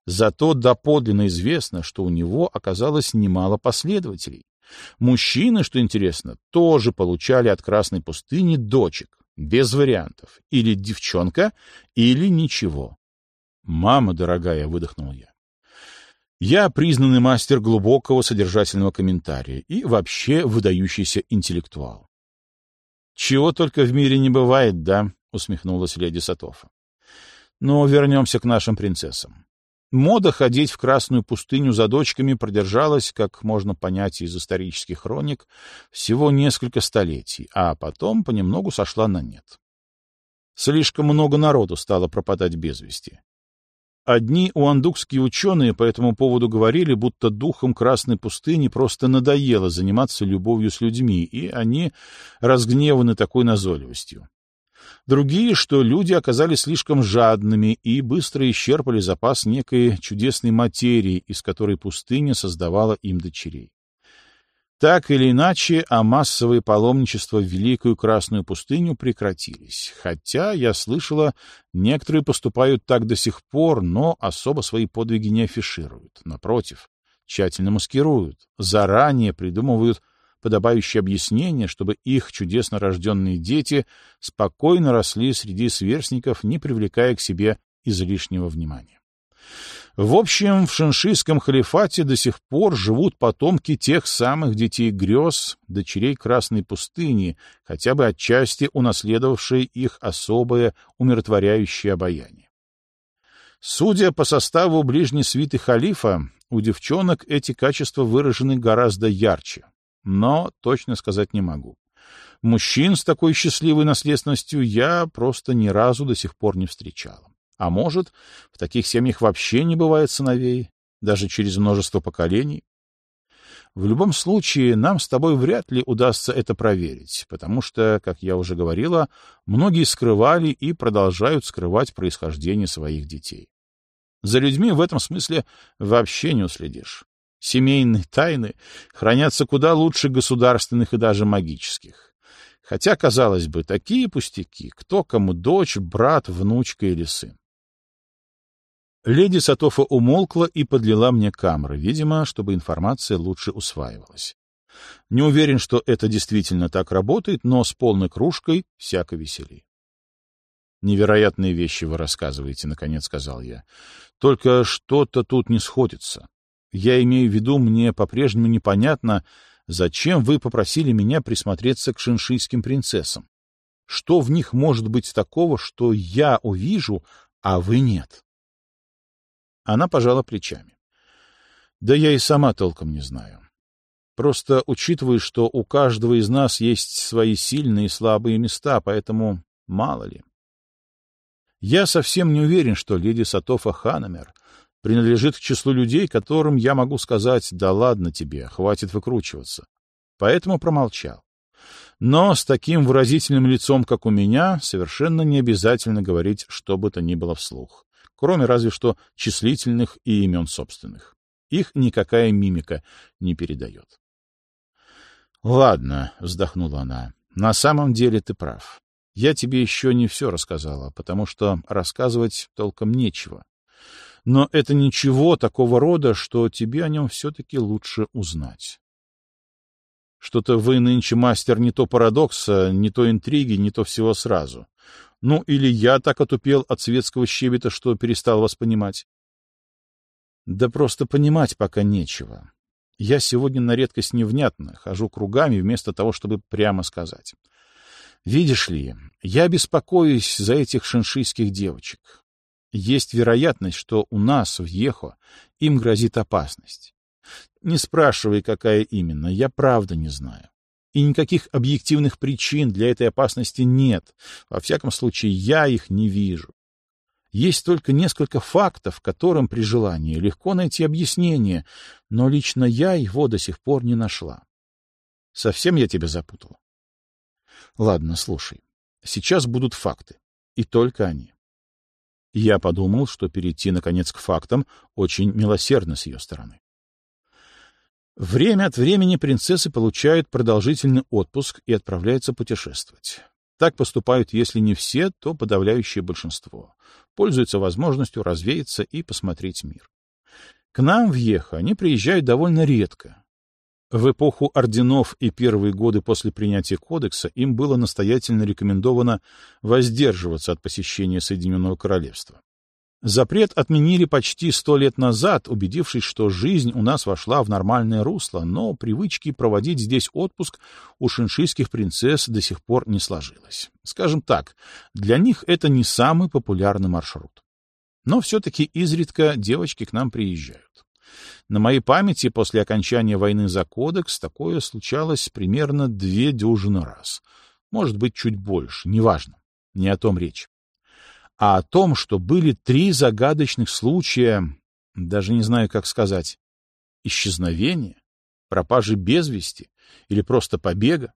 Зато доподлинно известно, что у него оказалось немало последователей. Мужчины, что интересно, тоже получали от Красной пустыни дочек, без вариантов. Или девчонка, или ничего. «Мама дорогая», — выдохнул я. Я признанный мастер глубокого содержательного комментария и вообще выдающийся интеллектуал. «Чего только в мире не бывает, да?» — усмехнулась леди Сатофа. «Но вернемся к нашим принцессам. Мода ходить в Красную пустыню за дочками продержалась, как можно понять из исторических хроник, всего несколько столетий, а потом понемногу сошла на нет. Слишком много народу стало пропадать без вести. Одни уандукские ученые по этому поводу говорили, будто духом Красной пустыни просто надоело заниматься любовью с людьми, и они разгневаны такой назойливостью. Другие, что люди оказались слишком жадными и быстро исчерпали запас некой чудесной материи, из которой пустыня создавала им дочерей. Так или иначе, а массовые паломничества в Великую Красную пустыню прекратились. Хотя, я слышала, некоторые поступают так до сих пор, но особо свои подвиги не афишируют. Напротив, тщательно маскируют, заранее придумывают подобающее объяснение, чтобы их чудесно рожденные дети спокойно росли среди сверстников, не привлекая к себе излишнего внимания. В общем, в шиншийском халифате до сих пор живут потомки тех самых детей грез, дочерей Красной пустыни, хотя бы отчасти унаследовавшие их особое умиротворяющее обаяние. Судя по составу ближней свиты халифа, у девчонок эти качества выражены гораздо ярче, но точно сказать не могу. Мужчин с такой счастливой наследственностью я просто ни разу до сих пор не встречала. А может, в таких семьях вообще не бывает сыновей, даже через множество поколений? В любом случае, нам с тобой вряд ли удастся это проверить, потому что, как я уже говорила, многие скрывали и продолжают скрывать происхождение своих детей. За людьми в этом смысле вообще не уследишь. Семейные тайны хранятся куда лучше государственных и даже магических. Хотя, казалось бы, такие пустяки, кто кому дочь, брат, внучка или сын. Леди Сатофа умолкла и подлила мне камры, видимо, чтобы информация лучше усваивалась. Не уверен, что это действительно так работает, но с полной кружкой всяко веселей. «Невероятные вещи вы рассказываете», — наконец сказал я. «Только что-то тут не сходится. Я имею в виду, мне по-прежнему непонятно, зачем вы попросили меня присмотреться к шиншийским принцессам. Что в них может быть такого, что я увижу, а вы нет?» Она пожала плечами. «Да я и сама толком не знаю. Просто учитывая, что у каждого из нас есть свои сильные и слабые места, поэтому мало ли. Я совсем не уверен, что леди Сатофа Ханамер принадлежит к числу людей, которым я могу сказать: «Да ладно тебе, хватит выкручиваться». Поэтому промолчал. Но с таким выразительным лицом, как у меня, совершенно не обязательно говорить что бы то ни было вслух, кроме разве что числительных и имен собственных. Их никакая мимика не передает. «Ладно», — вздохнула она, — «на самом деле ты прав. Я тебе еще не все рассказала, потому что рассказывать толком нечего. Но это ничего такого рода, что тебе о нем все-таки лучше узнать. Что-то вы нынче мастер не то парадокса, не то интриги, не то всего сразу. Ну, или я так отупел от светского щебета, что перестал вас понимать?» «Да просто понимать пока нечего. Я сегодня на редкость невнятно, хожу кругами вместо того, чтобы прямо сказать. Видишь ли, я беспокоюсь за этих шиншийских девочек. Есть вероятность, что у нас в Ехо им грозит опасность. Не спрашивай, какая именно, я правда не знаю. И никаких объективных причин для этой опасности нет. Во всяком случае, я их не вижу. Есть только несколько фактов, которым при желании легко найти объяснение, но лично я его до сих пор не нашла. Совсем я тебя запутала? Ладно, слушай. Сейчас будут факты. И только они. Я подумал, что перейти, наконец, к фактам очень милосердно с ее стороны. Время от времени принцессы получают продолжительный отпуск и отправляются путешествовать. Так поступают, если не все, то подавляющее большинство. Пользуются возможностью развеяться и посмотреть мир. К нам в Ехо они приезжают довольно редко. В эпоху орденов и первые годы после принятия кодекса им было настоятельно рекомендовано воздерживаться от посещения Соединенного Королевства. Запрет отменили почти 100 лет назад, убедившись, что жизнь у нас вошла в нормальное русло, но привычки проводить здесь отпуск у шиншийских принцесс до сих пор не сложилось. Скажем так, для них это не самый популярный маршрут. Но все-таки изредка девочки к нам приезжают. На моей памяти после окончания войны за кодекс такое случалось примерно 2 дюжины раз. Может быть, чуть больше, неважно. Не о том речь. А о том, что были 3 загадочных случая, даже не знаю, как сказать, исчезновения, пропажи без вести или просто побега.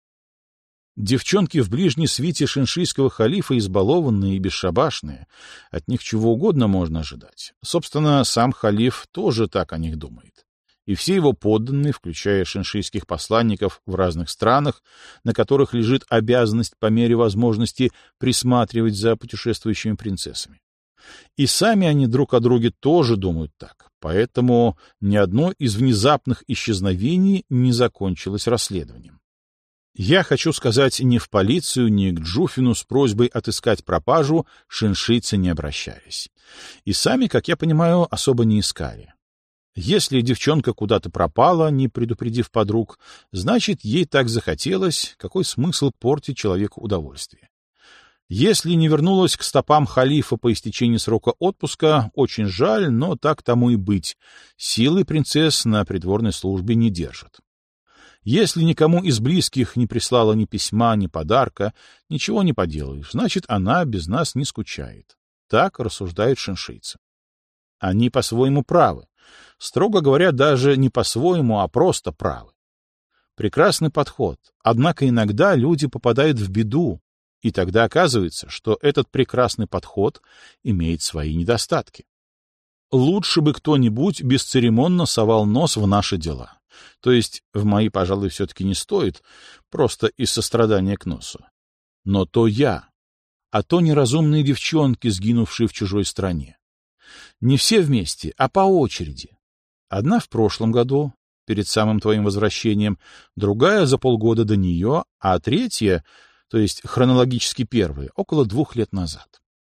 Девчонки в ближней свите шиншийского халифа избалованные и бесшабашные, от них чего угодно можно ожидать. Собственно, сам халиф тоже так о них думает. И все его подданные, включая шиншийских посланников в разных странах, на которых лежит обязанность по мере возможности присматривать за путешествующими принцессами. И сами они друг о друге тоже думают так, поэтому ни одно из внезапных исчезновений не закончилось расследованием. Я хочу сказать, ни в полицию, ни к Джуфину с просьбой отыскать пропажу шиншийцы не обращались. И сами, как я понимаю, особо не искали. Если девчонка куда-то пропала, не предупредив подруг, значит, ей так захотелось, какой смысл портить человеку удовольствие. Если не вернулась к стопам халифа по истечении срока отпуска, очень жаль, но так тому и быть. Силы принцесс на придворной службе не держат. Если никому из близких не прислала ни письма, ни подарка, ничего не поделаешь, значит, она без нас не скучает. Так рассуждают шиншийцы. Они по-своему правы. Строго говоря, даже не по-своему, а просто правы. Прекрасный подход. Однако иногда люди попадают в беду, и тогда оказывается, что этот прекрасный подход имеет свои недостатки. Лучше бы кто-нибудь бесцеремонно совал нос в наши дела. То есть в мои, пожалуй, все-таки не стоит, просто из сострадания к носу. Но то я, а то неразумные девчонки, сгинувшие в чужой стране. Не все вместе, а по очереди. Одна в прошлом году, перед самым твоим возвращением, другая за полгода до нее, а третья, то есть хронологически первая, около 2 лет назад.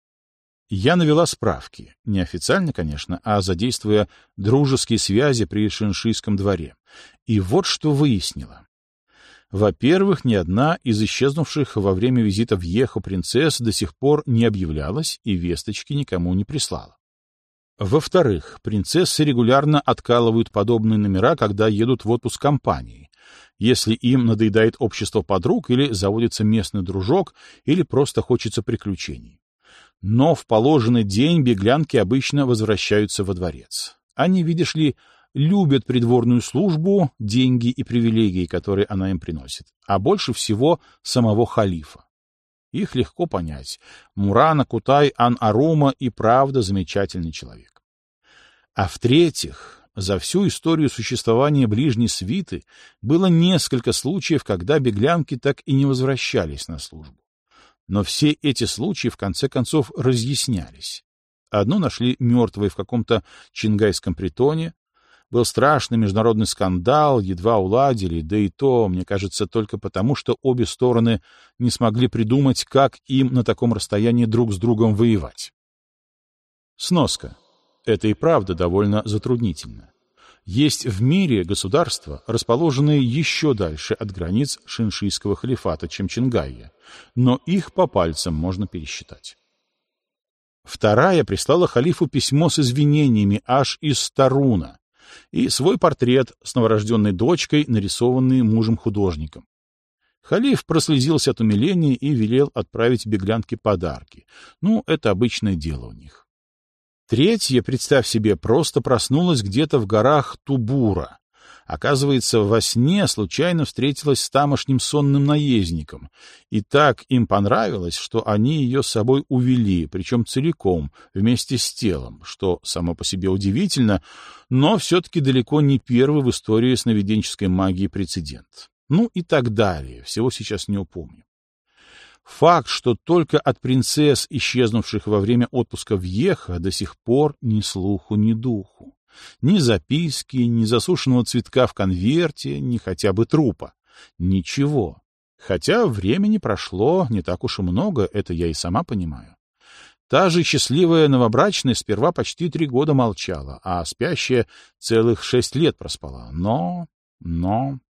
Я навела справки, неофициально, конечно, а задействуя дружеские связи при шиншийском дворе. И вот что выяснила. Во-первых, ни одна из исчезнувших во время визита в Ехо принцесс до сих пор не объявлялась и весточки никому не прислала. Во-вторых, принцессы регулярно откалывают подобные номера, когда едут в отпуск компанией, если им надоедает общество подруг или заводится местный дружок, или просто хочется приключений. Но в положенный день беглянки обычно возвращаются во дворец. Они, видишь ли, любят придворную службу, деньги и привилегии, которые она им приносит, а больше всего самого халифа. Их легко понять. Мурана Кутай Ан-Арума и правда замечательный человек. А в-третьих, за всю историю существования ближней свиты было несколько случаев, когда беглянки так и не возвращались на службу. Но все эти случаи в конце концов разъяснялись. Одну нашли мертвой в каком-то чингайском притоне. Был страшный международный скандал, едва уладили, да и то, мне кажется, только потому, что обе стороны не смогли придумать, как им на таком расстоянии друг с другом воевать. Сноска. Это и правда довольно затруднительно. Есть в мире государства, расположенные еще дальше от границ шиншийского халифата, чем Чингайя, но их по пальцам можно пересчитать. Вторая прислала халифу письмо с извинениями аж из Таруна и свой портрет с новорожденной дочкой, нарисованный мужем-художником. Халиф прослезился от умиления и велел отправить беглянке подарки. Ну, это обычное дело у них. Третья, представь себе, просто проснулась где-то в горах Тубура. Оказывается, во сне случайно встретилась с тамошним сонным наездником. И так им понравилось, что они ее с собой увели, причем целиком, вместе с телом, что само по себе удивительно, но все-таки далеко не первый в истории сновиденческой магии прецедент. Ну и так далее, всего сейчас не упомню. Факт, что только от принцесс, исчезнувших во время отпуска в Ехо, до сих пор ни слуху, ни духу. Ни записки, ни засушенного цветка в конверте, ни хотя бы трупа. Ничего. Хотя времени прошло не так уж и много, это я и сама понимаю. Та же счастливая новобрачная сперва почти 3 года молчала, а спящая целых 6 лет проспала. Но...